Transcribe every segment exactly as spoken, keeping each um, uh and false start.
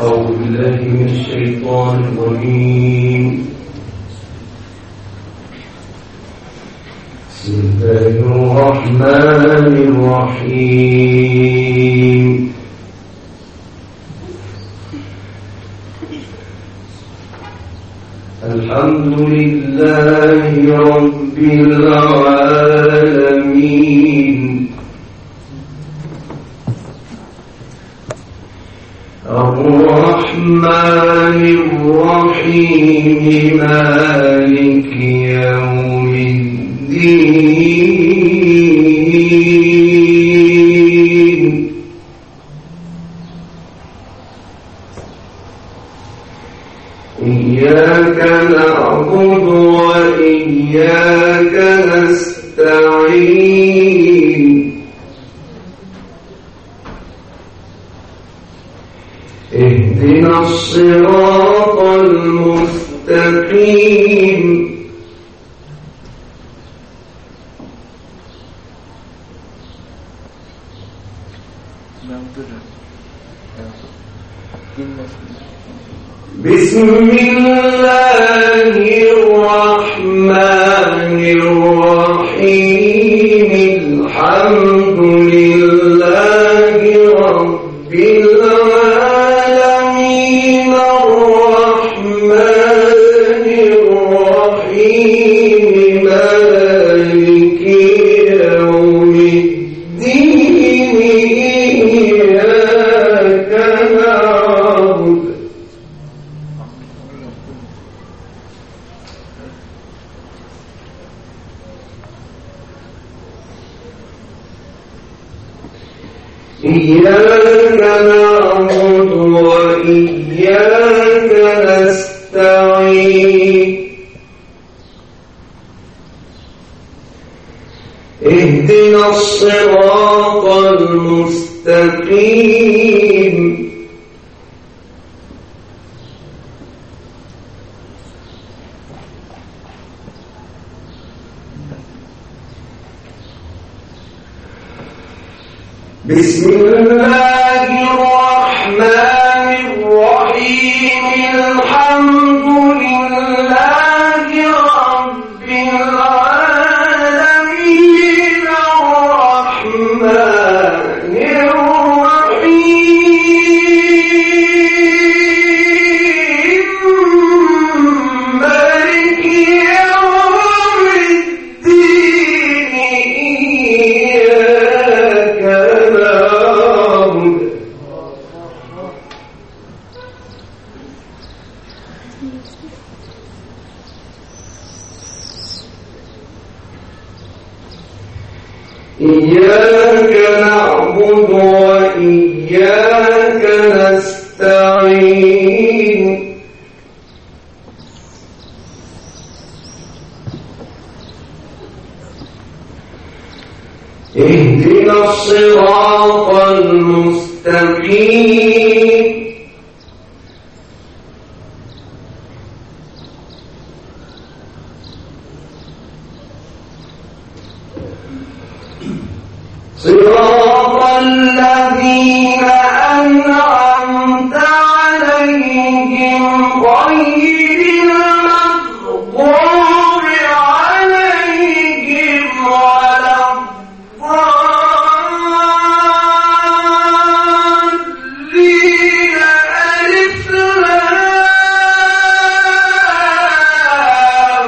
أعوذ بالله من الشيطان الرجيم. بسم الله الرحمن الرحيم. الحمد لله رب العالمين، الرحمن الرحيم، مالك يوم الدين. إياك نعبد وإياك نستعين، اهدنا الصراط المستقيم، بسم الله الرحمن الرحيم. الحمد لله رب العالمين، الرحمن الرحيم، مالك يوم الدين. إياك نعبد إياك نعبد وإياك نستعين، اهدنا الصراط المستقيم، بسم الله الرحمن الرحيم. الحمد لله رب العالمين، الرحمن الرحيم، مالك يوم الدين. إياك إياك نعبد وإياك نستعين، اهدنا الصراط المستقيم، صراط الذين أنعمت عليهم غير المغضوب عليهم ولا الضالين. ألف لام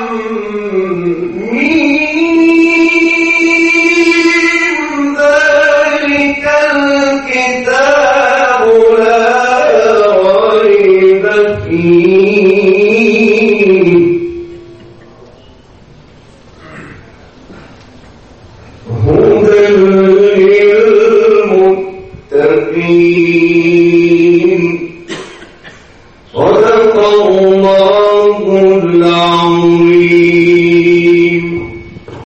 ميم، ذلك الكتاب لا ريب فيه، هدى للمتقين.